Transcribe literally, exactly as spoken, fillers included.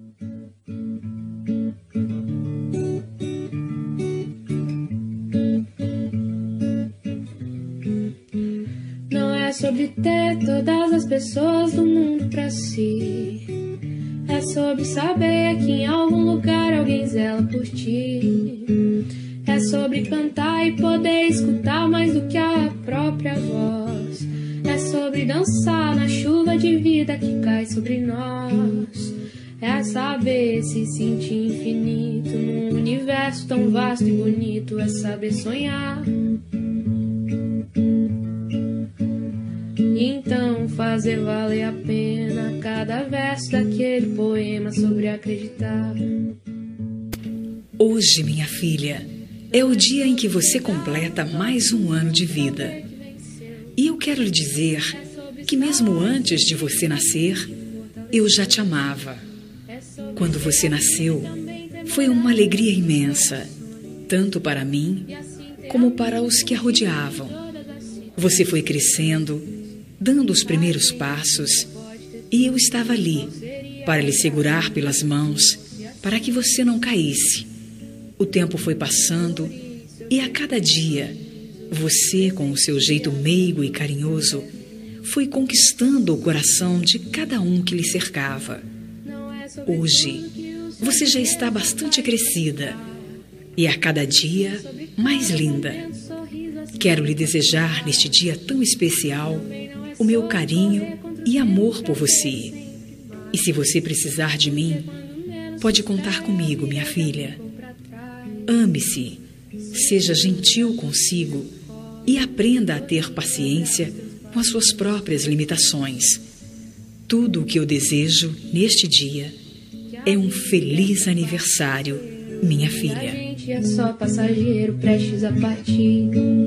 Não é sobre ter todas as pessoas do mundo pra si. É sobre saber que em algum lugar alguém zela por ti. É sobre cantar e poder escutar mais do que a própria voz. É sobre dançar na chuva de vida que cai sobre nós. É saber se sentir infinito num universo tão vasto e bonito. É saber sonhar. Então fazer valer a pena cada verso daquele poema sobre acreditar. Hoje, minha filha, é o dia em que você completa mais um ano de vida. E eu quero lhe dizer que mesmo antes de você nascer, eu já te amava. Quando você nasceu, foi uma alegria imensa, tanto para mim como para os que a rodeavam. Você foi crescendo, dando os primeiros passos, e eu estava ali para lhe segurar pelas mãos, para que você não caísse. O tempo foi passando e a cada dia, você, com o seu jeito meigo e carinhoso, foi conquistando o coração de cada um que lhe cercava. Hoje, você já está bastante crescida e a cada dia mais linda. Quero lhe desejar neste dia tão especial o meu carinho e amor por você. E se você precisar de mim, pode contar comigo, minha filha. Ame-se, seja gentil consigo e aprenda a ter paciência com as suas próprias limitações. Tudo o que eu desejo neste dia é um feliz aniversário, minha filha. A gente é só passageiro prestes a partir.